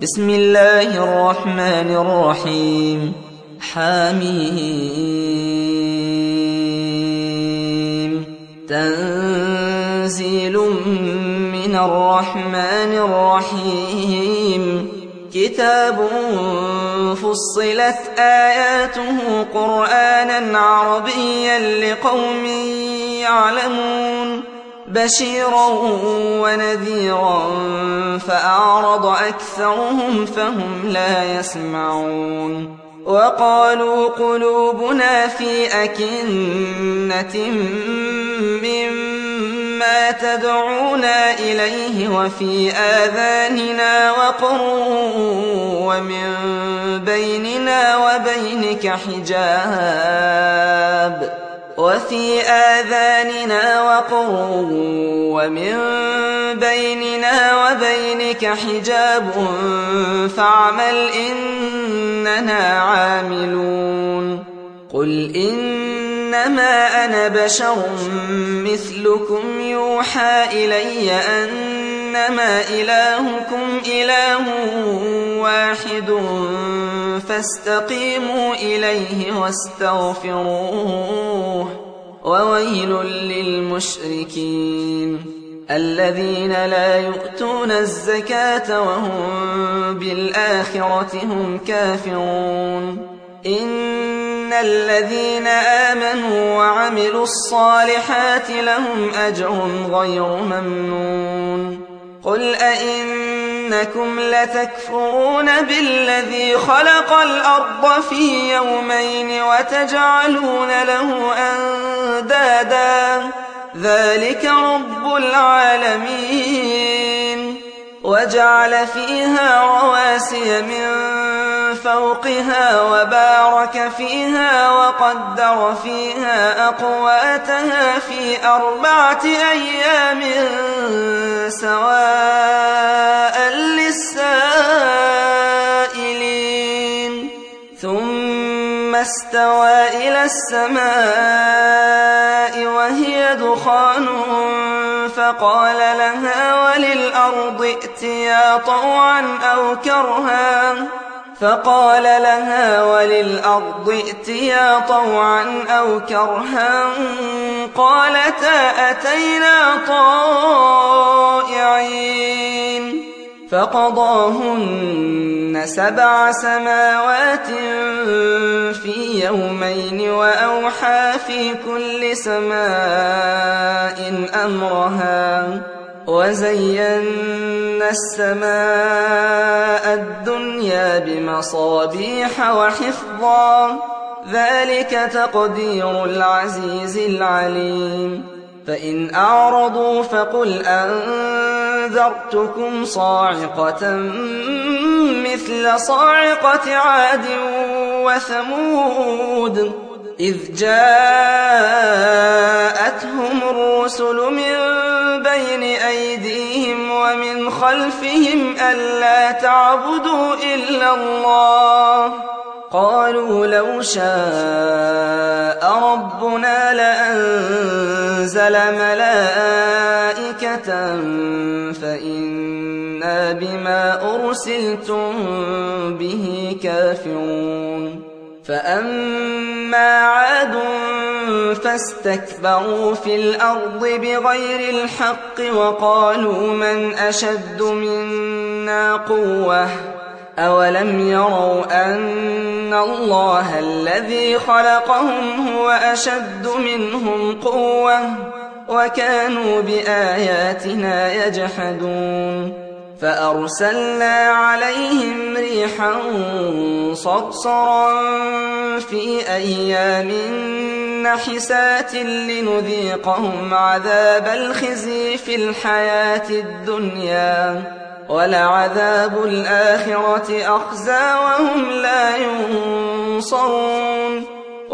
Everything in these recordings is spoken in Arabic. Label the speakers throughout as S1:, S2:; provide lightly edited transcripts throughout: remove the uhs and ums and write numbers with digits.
S1: بسم الله الرحمن الرحيم. حميم. تنزيل من الرحمن الرحيم. كتاب فصلت آياته قرآنا عربيا لقوم يعلمون بشيرا ونذيرا فأعرض أكثرهم فهم لا يسمعون. وقالوا قلوبنا في أكنة مما تدعونا إليه وفي آذاننا وقر ومن بيننا وبينك حجاب فاعمل إننا عاملون. قل إنما أنا بشر مثلكم يوحى إلي أنما إلهكم إله واحد فاستقيموا إليه واستغفروه. وويل للمشركين الذين لا يؤتون الزكاة وهم بالآخرة هم كافرون. إن الذين آمنوا وعملوا الصالحات لهم أجر غير ممنون. قل أئنكم لتكفرون بالذي خلق الأرض في يومين وتجعلون له أندادا ذلك رب العالمين. وجعل فيها رواسي من فوقها وبارك فيها وقدر فيها أقواتها في 4 أيام سواء للسائلين. ثم استوى إلى السماء وهي دخان فقال لها وللأرض ائتيا طوعا أو كرها قالتا أتينا طائعين. فقضاهن 7 سماوات في يومين وأوحى في كل سماء أمرها وزينا السماء الدنيا بمصابيح وحفظا ذلك تقدير العزيز العليم. فإن أعرضوا فقل أنذرتكم صاعقة مثل صاعقة عاد وثمود إذ جاءتهم الرسل من بين أيديهم ومن خلفهم ألا تعبدوا إلا الله قالوا لو شاء ربنا لأنزل ملائكة فإنا بما أرسلتم به كافرون. فأما عاد فاستكبروا في الأرض بغير الحق وقالوا من أشد منا قوة أولم يروا أن الله الذي خلقهم هو أشد منهم قوة وكانوا بآياتنا يجحدون. فأرسلنا عليهم ريحا صرصرا في أيام نحسات لنذيقهم عذاب الخزي في الحياة الدنيا ولعذاب الآخرة أخزى وهم لا ينصرون.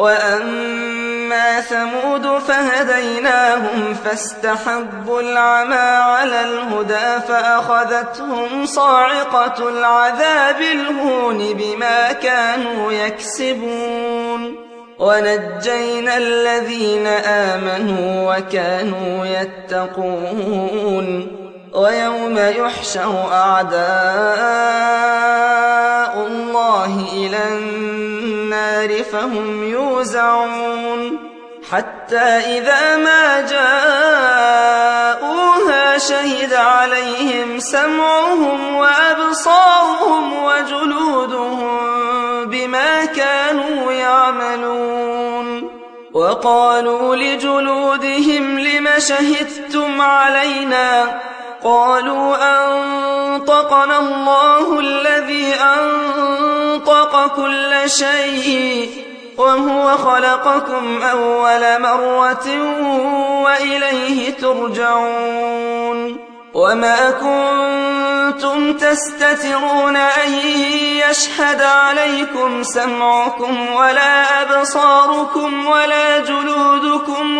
S1: وأما ثمود فهديناهم فاستحبوا العمى على الهدى فأخذتهم صاعقة العذاب الهون بما كانوا يكسبون. ونجينا الذين آمنوا وكانوا يتقون. ويوم يحشر أعداء إلى النار فهم يوزعون حتى إذا ما جاءوها شهد عليهم سمعهم وأبصارهم وجلودهم بما كانوا يعملون وقالوا لجلودهم لم شهدتم علينا قالوا أنطقنا الله الذي أنطق كل شيء وهو خلقكم أول مرة وإليه ترجعون وما كنتم تستترون أن يشهد عليكم سمعكم ولا أبصاركم ولا جلودكم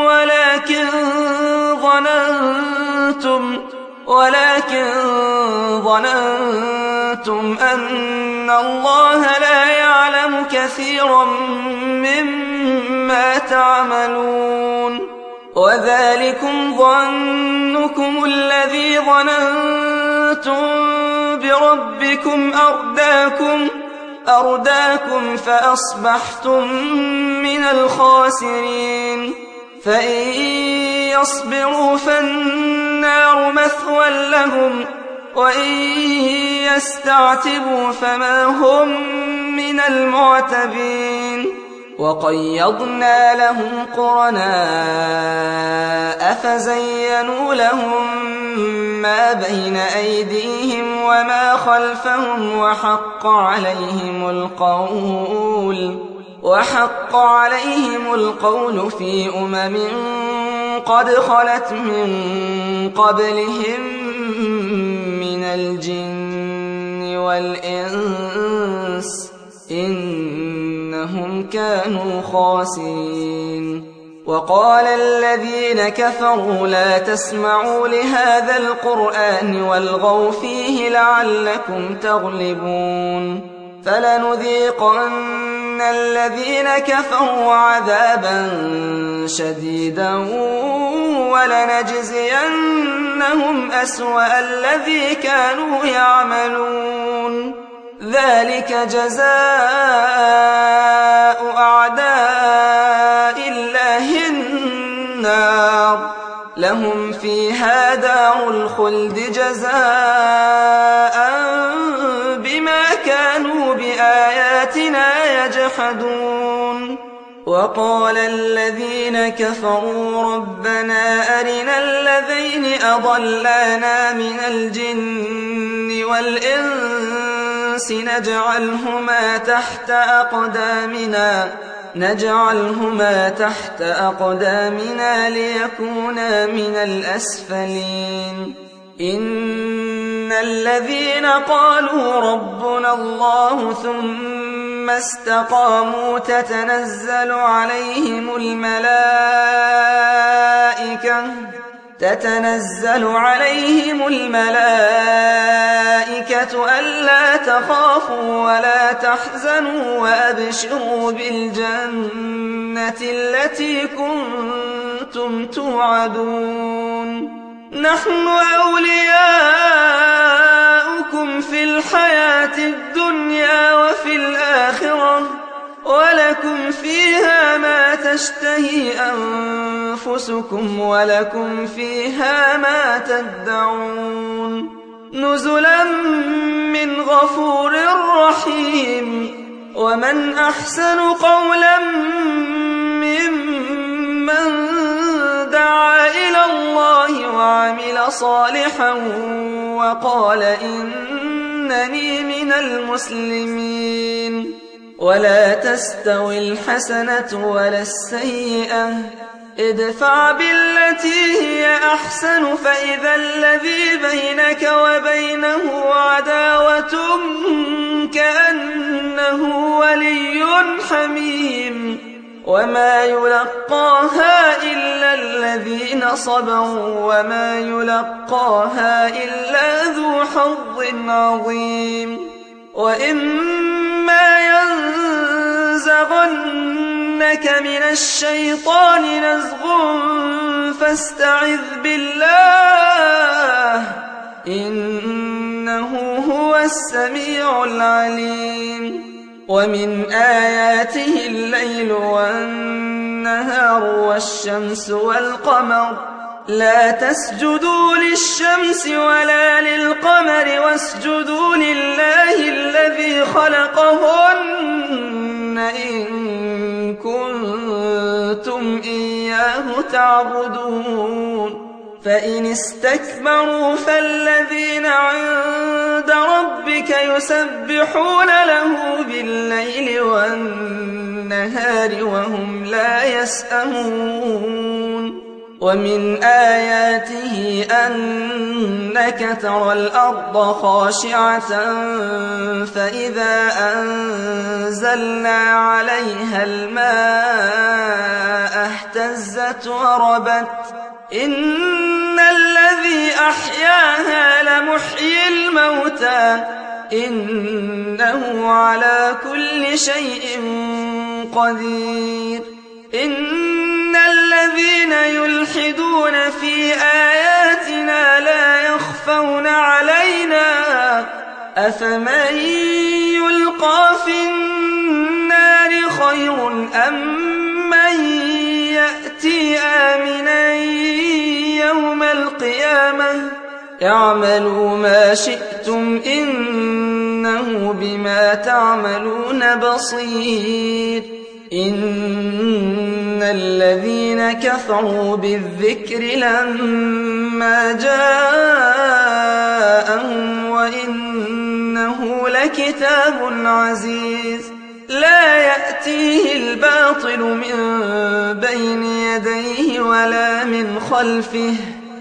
S1: ولكن ظننتم أن الله لا يعلم كثيرا مما تعملون وذلكم ظنكم الذي ظننتم بربكم أرداكم فأصبحتم من الخاسرين فإن يصبروا فالنار مثوى لهم وإن يستعتبوا فما هم من المعتبين وقيضنا لهم قرناء فزينوا لهم ما بين أيديهم وما خلفهم وحق عليهم القول في قد خلت من قبلهم من الجن والإنس إنهم كانوا خاسرين وقال الذين كفروا لا تسمعوا لهذا القرآن والغوا فيه لعلكم تغلبون فلنذيقن الذين كفروا عذابا شديدا ولنجزينهم أسوأ الذي كانوا يعملون ذلك جزاء أعداء الله النار لهم فيها دار الخلد جزاء بما كانوا بآياتنا يجحدون وقال الذين كفروا ربنا أرنا الذين أضلانا من الجن والإنس نجعلهما تحت أقدامنا ليكونا من الأسفلين إن الذين قالوا ربنا الله ثم استقاموا تتنزل عليهم الملائكة ألا تخافوا ولا تحزنوا وأبشروا بالجنة التي كنتم توعدون نحن أولياؤكم في الحياة الدنيا وفي الآخرة ولكم فيها ما تشتهي أنفسكم ولكم فيها ما تدعون نزلا من غفور رحيم ومن أحسن قولا ممن دعا إلى الله وعمل صالحا وقال إنني من المسلمين ولا تستوي الحسنة ولا السيئة ادفع بالتي هي أحسن فإذا الذي بينك وبينه عداوة كأنه ولي حميم وما يلقاها إلا الذين صبروا وما يلقاها إلا ذو حظ عظيم وإما ينزغنك من الشيطان نزغ فاستعذ بالله إنه هو السميع العليم ومن آياته الليل والنهار والشمس والقمر لا تسجدوا للشمس ولا للقمر واسجدوا لله الذي خلقهن إن كنتم إياه تعبدون فإن استكبروا فالذين عند ربك يسبحون له بالليل والنهار وهم لا يسأمون ومن آياته أنك ترى الأرض خاشعة فإذا أنزلنا عليها الماء اهتزت وربت إن الذي أحياها لمحيي الموتى إنه على كل شيء قدير إن الذين يلحدون في آياتنا لا يخفون علينا أفمن يلقى في النار خير أم من يأتي آمنا يوم القيامة اعملوا ما شئتم إنه بما تعملون بصير إن الذين كفروا بالذكر لما جاءهم وإنه لكتاب عزيز لا يأتيه الباطل من بين يديه ولا من خلفه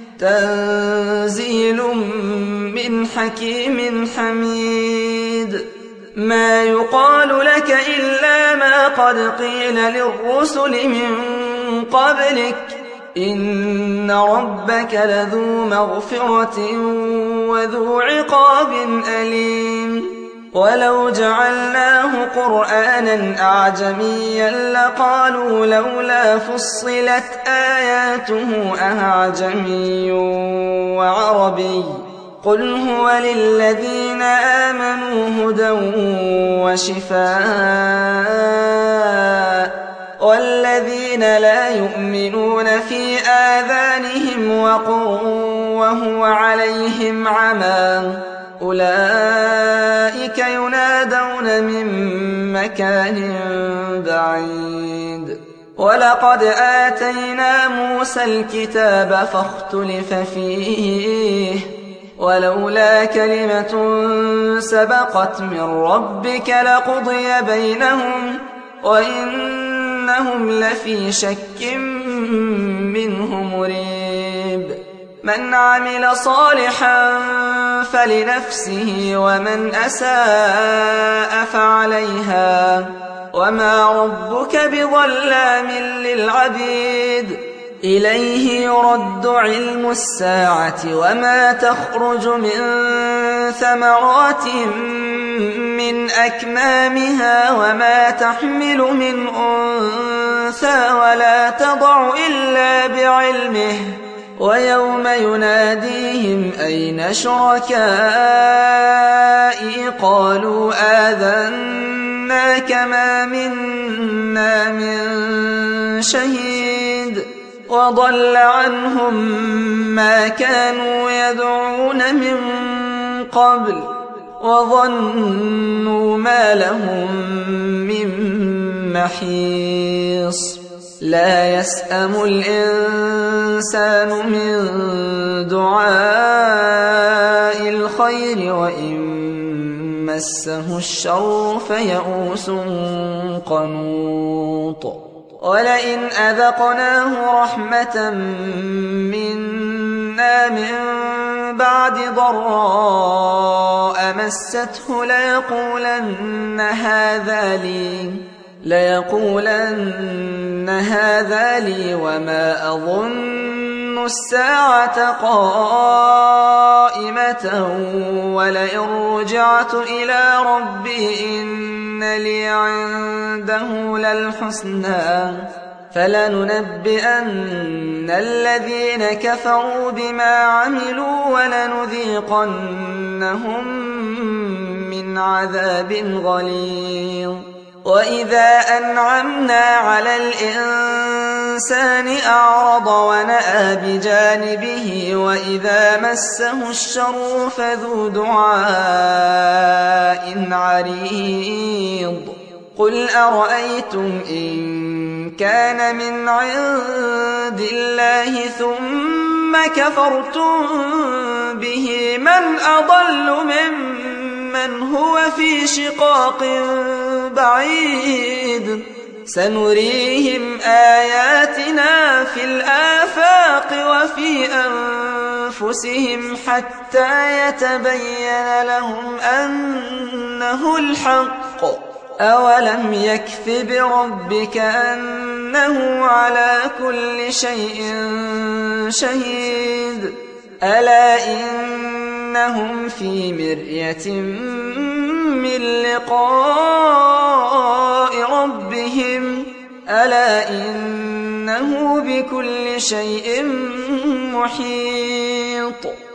S1: تنزيل من حكيم حميد ما يقال لك إلا ما قد قيل للرسل من قبلك إن ربك لذو مغفرة وذو عقاب أليم ولو جعلناه قرآنا أعجميا لقالوا لولا فصلت آياته أعجمي وعربي قل هو للذين آمنوا هدى وشفاء والذين لا يؤمنون في آذانهم وقر وهو عليهم عمى أولئك ينادون من مكان بعيد ولقد آتينا موسى الكتاب فاختلف فيه ولولا كلمة سبقت من ربك لقضي بينهم وإنهم لفي شك منه مريب من عمل صالحا فلنفسه ومن أساء فعليها وما ربك بظلام للعبيد إليه يرد علم الساعة وما تخرج من ثمرات من أكمامها وما تحمل من أنثى ولا تضع إلا بعلمه ويوم يناديهم أين شركائي قالوا آذناك ما منا من شهيد وضل عنهم ما كانوا يدعون من قبل وظنوا ما لهم من محيص لا يسأم الإنسان من دعاء الخير وإن مسه الشر فيئوس قنوط ولئن أذقناه رحمة منا من بعد ضراء مسته ليقولن هذا لي وما أظن الساعة قائمة ولئن رجعت إلى ربي إن لي عنده للحسنى فلننبئن الذين كفروا بما عملوا ولنذيقنهم من عذاب غليظ وإذا أنعمنا على الإنسان أعرض ونأى بجانبه وإذا مسه الشر فذو دعاء عريض قل أرأيتم إن كان من عند الله ثم كفرتم به من أضل ممن هو في شقاق بعيد سنريهم آياتنا في الآفاق وفي أنفسهم حتى يتبين لهم أنه الحق أولم يكف بربك أنه على كل شيء شهيد ألا إنهم في مرية من لقاء ربهم ألا إنه بكل شيء محيط